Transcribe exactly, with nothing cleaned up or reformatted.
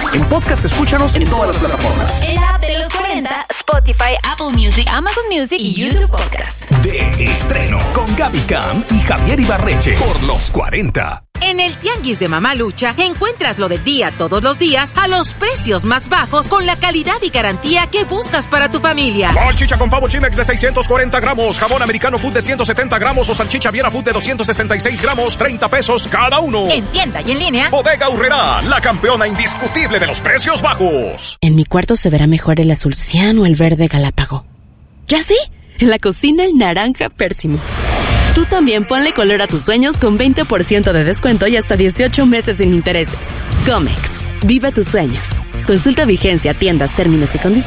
En podcast, escúchanos en todas las plataformas. El app de los cuarenta, Spotify, Apple Music, Amazon Music y YouTube Podcast. De estreno con Gaby Cam y Javier Ibarreche por los cuarenta. En el Tianguis de Mamalucha encuentras lo del día todos los días a los precios más bajos con la calidad y garantía que buscas para tu familia. Salchicha con pavo Chimex de seiscientos cuarenta gramos, jamón americano food de ciento setenta gramos o salchicha Viera food de doscientos sesenta y seis gramos, treinta pesos cada uno. En tienda y en línea. Bodega Aurrerá, la campeona indiscutible de los precios bajos. En mi cuarto se verá mejor el azul cian o el verde galápago. ¿Ya sé? En la cocina el naranja pérsimo. Tú también ponle color a tus sueños con veinte por ciento de descuento y hasta dieciocho meses sin intereses. Comex, vive tus sueños. Consulta vigencia, tiendas, términos y condiciones.